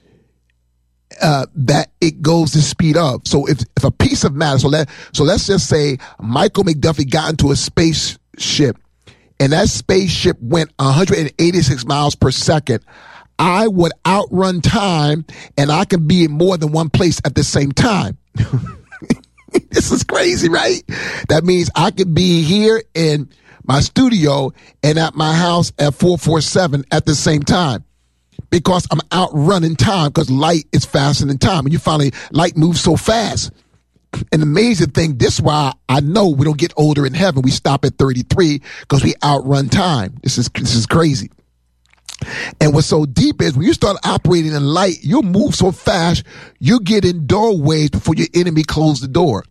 S2: Uh, that it goes the speed of. So if, if a piece of matter, so let, so let's just say Michael McDuffie got into a spaceship and that spaceship went one hundred eighty-six miles per second. I would outrun time and I can be in more than one place at the same time. This is crazy, right? That means I could be here in my studio and at my house at four forty-seven at the same time because I'm outrunning time because light is faster than time. And you finally, light moves so fast. An amazing thing, this is why I know we don't get older in heaven. We stop at thirty-three because we outrun time. This is, this is crazy. And what's so deep is when you start operating in light, you'll move so fast, you get in doorways before your enemy closes the door.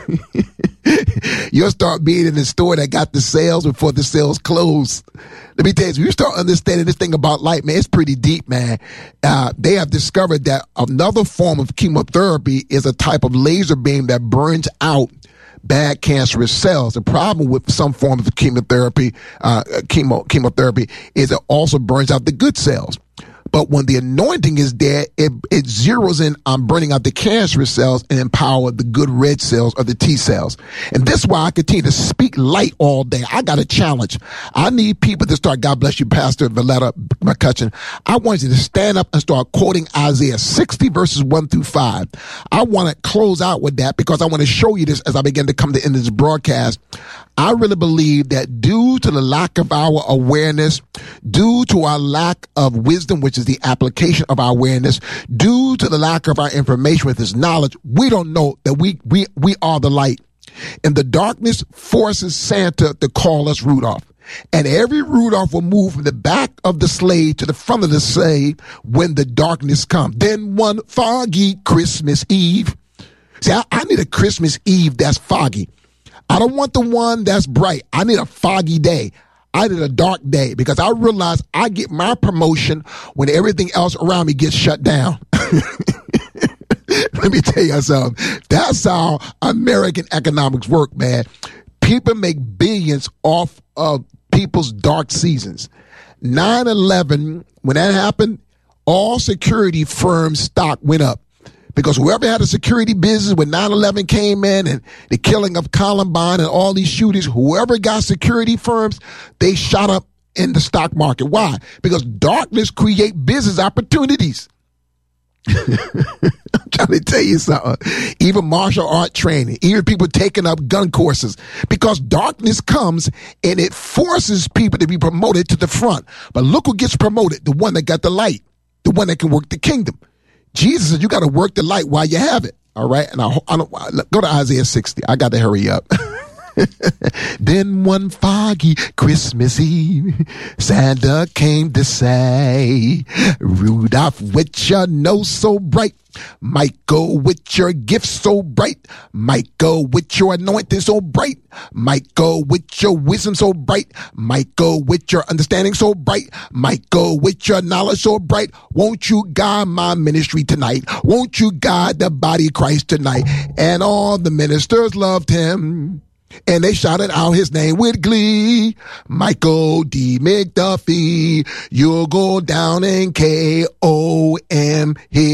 S2: You'll start being in the store that got the sales before the sales close. Let me tell you, you start understanding this thing about light, man, it's pretty deep, man. Uh, they have discovered that another form of chemotherapy is a type of laser beam that burns out bad cancerous cells. The problem with some forms of chemotherapy, uh, chemo, chemotherapy is it also burns out the good cells. But when the anointing is there, it, it zeroes in on burning out the cancerous cells and empower the good red cells or the T cells. And this is why I continue to speak light all day. I got a challenge. I need people to start, God bless you, Pastor Valletta McCutcheon. I want you to stand up and start quoting Isaiah sixty verses one through five. I want to close out with that because I want to show you this as I begin to come to the end of this broadcast. I really believe that due to the lack of our awareness, due to our lack of wisdom, which is the application of our awareness, due to the lack of our information with this knowledge, we don't know that we, we, we are the light. And the darkness forces Santa to call us Rudolph. And every Rudolph will move from the back of the sleigh to the front of the sleigh when the darkness comes. Then one foggy Christmas Eve. See, I, I need a Christmas Eve that's foggy. I don't want the one that's bright. I need a foggy day. I need a dark day because I realize I get my promotion when everything else around me gets shut down. Let me tell you something. That's how American economics work, man. People make billions off of people's dark seasons. nine eleven, when that happened, all security firms' stock went up. Because whoever had a security business when nine eleven came in and the killing of Columbine and all these shootings, whoever got security firms, they shot up in the stock market. Why? Because darkness create business opportunities. I'm trying to tell you something. Even martial art training, even people taking up gun courses, because darkness comes and it forces people to be promoted to the front. But look who gets promoted, the one that got the light, the one that can work the kingdom. Jesus said, you got to work the light while you have it. All right. And I, I don't go to Isaiah sixty. I got to hurry up. Then one foggy Christmas Eve, Santa came to say, Rudolph, with your nose so bright, Michael, with your gifts so bright, Michael, with your anointing so bright, Michael, with your wisdom so bright, Michael, with your understanding so bright, Michael, with your knowledge so bright, won't you guide my ministry tonight? Won't you guide the body of Christ tonight? And all the ministers loved him. And they shouted out his name with glee. Michael D. McDuffie, you'll go down in K O M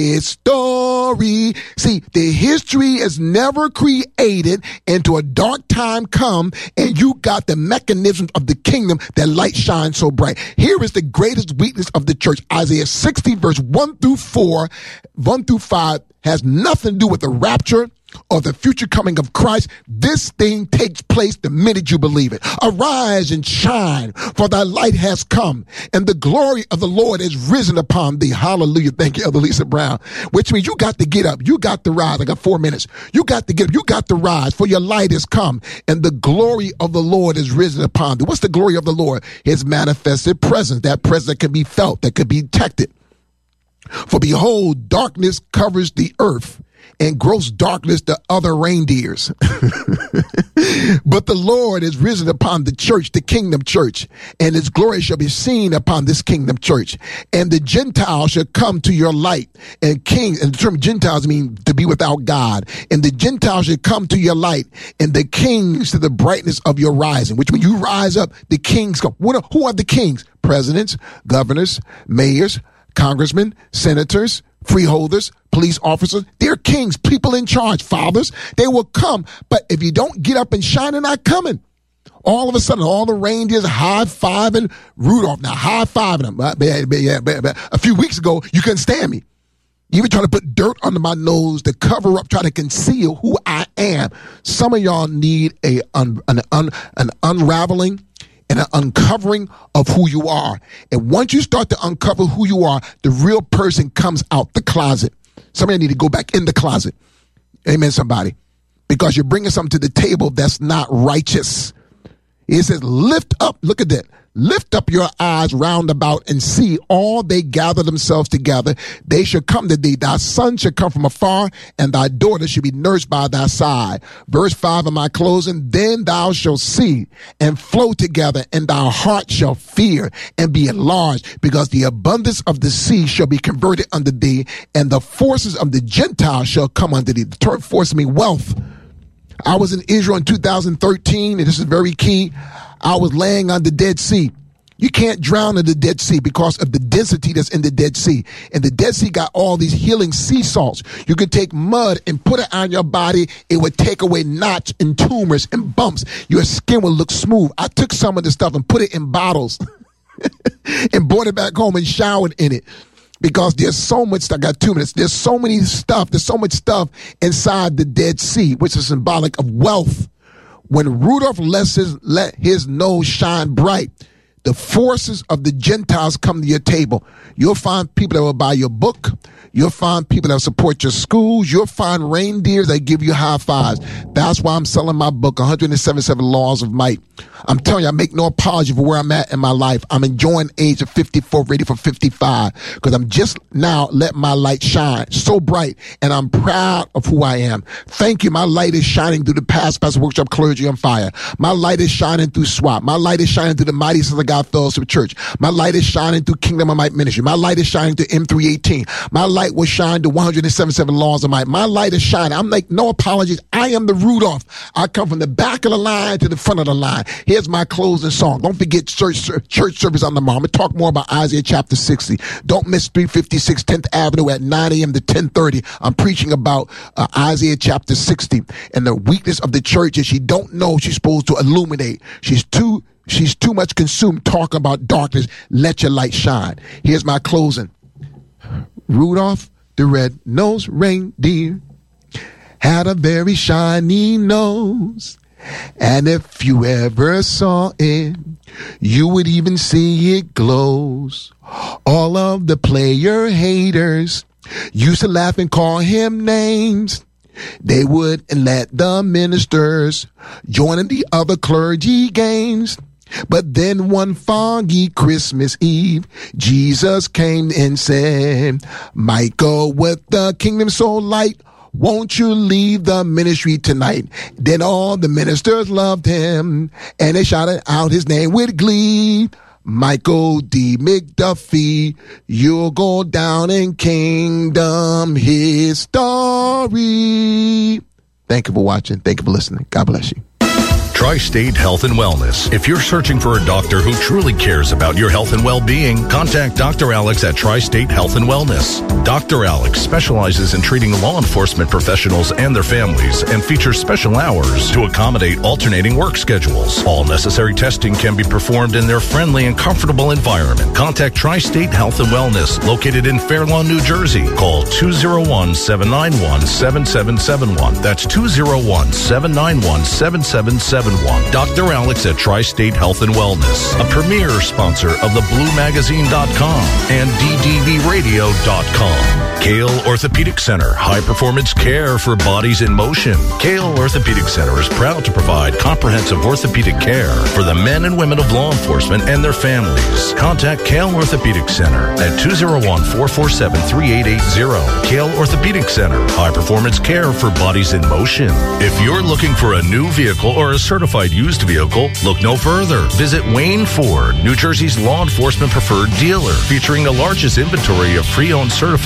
S2: history. See, the history is never created into a dark time come, and you got the mechanism of the kingdom that light shines so bright. Here is the greatest weakness of the church. Isaiah sixty, verse one through four, one through five has nothing to do with the rapture or the future coming of Christ. This thing takes place the minute you believe it. Arise and shine, for thy light has come, and the glory of the Lord is risen upon thee. Hallelujah. Thank you, Elder Lisa Brown. Which means you got to get up. You got to rise. I got four minutes. You got to get up. You got to rise, for your light has come, and the glory of the Lord is risen upon thee. What's the glory of the Lord? His manifested presence. That presence that can be felt, that could be detected. For behold, darkness covers the earth, and gross darkness the other reindeers. But the Lord is risen upon the church, the kingdom church, and his glory shall be seen upon this kingdom church. And the Gentiles shall come to your light, and kings, and the term Gentiles mean to be without God. And the Gentiles shall come to your light, and the kings to the brightness of your rising. Which when you rise up, the kings come. What are, who are the kings? Presidents, governors, mayors, congressmen, senators, freeholders, police officers. They're kings, people in charge, fathers. They will come. But if you don't get up and shine, they're not coming. All of a sudden, all the reindeers high-fiving Rudolph. Now, high-fiving him. But, but, but, yeah, but, but a few weeks ago, you couldn't stand me. You even trying to put dirt under my nose to cover up, try to conceal who I am. Some of y'all need a un, an, un, an unraveling and an uncovering of who you are. And once you start to uncover who you are, the real person comes out the closet. Some of you need to go back in the closet. Amen, somebody. Because you're bringing something to the table that's not righteous. It says, lift up, look at that. Lift up your eyes round about and see all they gather themselves together. They shall come to thee. Thy son shall come from afar, and thy daughter shall be nursed by thy side. Verse five of my closing, then thou shalt see and flow together, and thy heart shall fear and be enlarged, because the abundance of the sea shall be converted unto thee, and the forces of the Gentiles shall come unto thee. The term force means wealth. I was in Israel in two thousand thirteen, and this is very key. I was laying on the Dead Sea. You can't drown in the Dead Sea because of the density that's in the Dead Sea. And the Dead Sea got all these healing sea salts. You could take mud and put it on your body. It would take away knots and tumors and bumps. Your skin would look smooth. I took some of the stuff and put it in bottles and brought it back home and showered in it. Because there's so much, I got two minutes, there's so many stuff, there's so much stuff inside the Dead Sea, which is symbolic of wealth. When Rudolph lets his, let his nose shine bright, the forces of the Gentiles come to your table. You'll find people that will buy your book. You'll find people that will support your schools. You'll find reindeers that give you high fives. That's why I'm selling my book, one hundred seventy-seven Laws of Might. I'm telling you, I make no apology for where I'm at in my life. I'm enjoying the age of fifty-four, ready for fifty-five, because I'm just now letting my light shine so bright, and I'm proud of who I am. Thank you. My light is shining through the Past Pastor Workshop Clergy on Fire. My light is shining through SWAT. My light is shining through the Mighty Sons of God Fellowship Church. My light is shining through Kingdom of Might Ministry. My light is shining through M three eighteen. My light will shine to one hundred seventy-seven Laws of Might. My light is shining. I'm like, no apologies. I am the Rudolph. I come from the back of the line to the front of the line. Here's my closing song. Don't forget church, church service on tomorrow. I'm going to talk more about Isaiah chapter sixty. Don't miss three fifty-six tenth Avenue at nine a.m. to ten thirty. I'm preaching about uh, Isaiah chapter sixty. And the weakness of the church is she don't know she's supposed to illuminate. She's too She's too much consumed talking about darkness. Let your light shine. Here's my closing. Rudolph the red-nosed reindeer had a very shiny nose. And if you ever saw it, you would even see it glows. All of the player haters used to laugh and call him names. They wouldn't let the ministers join in the other clergy games. But then one foggy Christmas Eve, Jesus came and said, Michael, with the kingdom so light, won't you leave the ministry tonight? Then all the ministers loved him, and they shouted out his name with glee. Michael D. McDuffie, you'll go down in kingdom history. Thank you for watching. Thank you for listening. God bless you.
S1: Tri-State Health and Wellness. If you're searching for a doctor who truly cares about your health and well-being, contact Doctor Alex at Tri-State Health and Wellness. Doctor Alex specializes in treating law enforcement professionals and their families and features special hours to accommodate alternating work schedules. All necessary testing can be performed in their friendly and comfortable environment. Contact Tri-State Health and Wellness, located in Fair Lawn, New Jersey. Call two oh one, seven nine one, seven seven seven one. That's two oh one, seven nine one, seven seven seven one. Doctor Alex at Tri-State Health and Wellness, a premier sponsor of the blue magazine dot com and D D V radio dot com. Kale Orthopedic Center, high performance care for bodies in motion. Kale Orthopedic Center is proud to provide comprehensive orthopedic care for the men and women of law enforcement and their families. Contact Kale Orthopedic Center at two oh one, four four seven, three eight eight oh. Kale Orthopedic Center, high performance care for bodies in motion. If you're looking for a new vehicle or a certified used vehicle, look no further. Visit Wayne Ford, New Jersey's law enforcement preferred dealer, featuring the largest inventory of pre-owned certified vehicles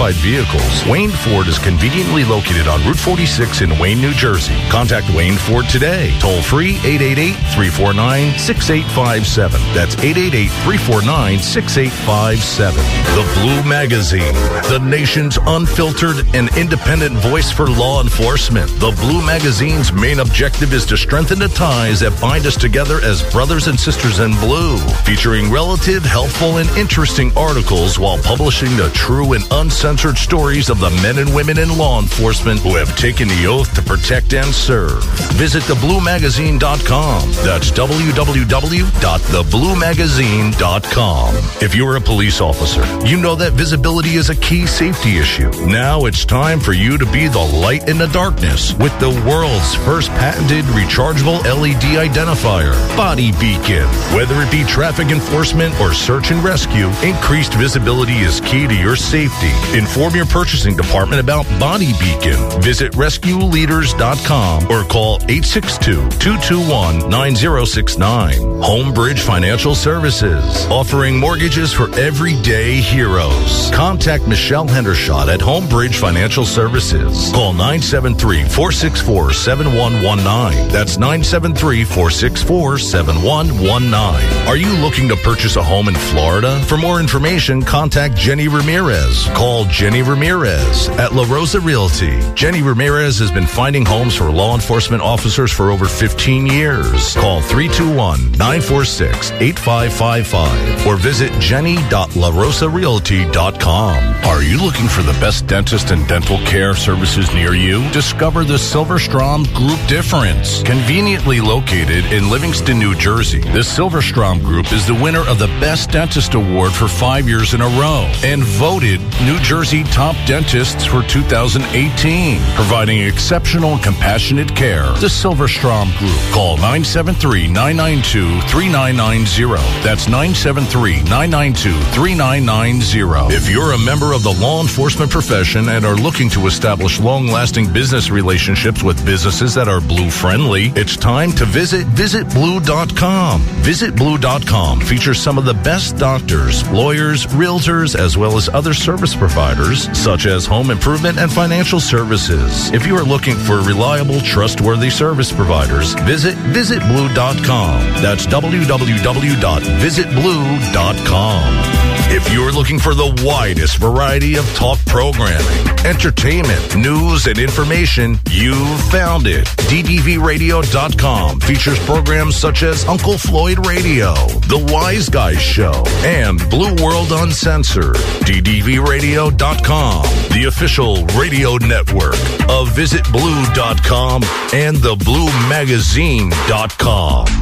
S1: vehicles. Wayne Ford is conveniently located on Route forty-six in Wayne, New Jersey. Contact Wayne Ford today. Toll free eight eight eight, three four nine, six eight five seven. That's eight eight eight, three four nine, six eight five seven. The Blue Magazine, the nation's unfiltered and independent voice for law enforcement. The Blue Magazine's main objective is to strengthen the ties that bind us together as brothers and sisters in blue, featuring relative, helpful, and interesting articles while publishing the true and uncensored stories of the men and women in law enforcement who have taken the oath to protect and serve. Visit the blue magazine dot com. That's w w w dot the blue magazine dot com. If you're a police officer, you know that visibility is a key safety issue. Now it's time for you to be the light in the darkness with the world's first patented rechargeable L E D identifier, Body Beacon. Whether it be traffic enforcement or search and rescue, increased visibility is key to your safety. Inform your purchasing department about Body Beacon. Visit rescue leaders dot com or call eight six two, two two one, nine zero six nine. Homebridge Financial Services, offering mortgages for everyday heroes. Contact Michelle Hendershot at Homebridge Financial Services. Call nine seven three, four six four, seven one one nine. That's nine seven three, four six four, seven one one nine. Are you looking to purchase a home in Florida? For more information, contact Jenny Ramirez. Call Jenny Ramirez at La Rosa Realty. Jenny Ramirez has been finding homes for law enforcement officers for over fifteen years. Call three two one, nine four six, eight five five five or visit jenny dot la rosa realty dot com. Are you looking for the best dentist and dental care services near you? Discover the Silverstrom Group difference. Conveniently located in Livingston, New Jersey, the Silverstrom Group is the winner of the Best Dentist Award for five years in a row and voted New Jersey Top Dentists for two thousand eighteen, providing exceptional and compassionate care. The Silverstrom Group. Call nine seven three, nine nine two, three nine nine zero. That's nine seven three, nine nine two, three nine nine zero. If you're a member of the law enforcement profession and are looking to establish long-lasting business relationships with businesses that are blue-friendly, it's time to visit visit blue dot com. visit blue dot com features some of the best doctors, lawyers, realtors, as well as other service providers, such as home improvement and financial services. If you are looking for reliable, trustworthy service providers, visit visit blue dot com. That's w w w dot visit blue dot com. If you're looking for the widest variety of talk programming, entertainment, news, and information, you've found it. D D V radio dot com features programs such as Uncle Floyd Radio, The Wise Guys Show, and Blue World Uncensored. D D V radio dot com, the official radio network of visit blue dot com and the blue magazine dot com.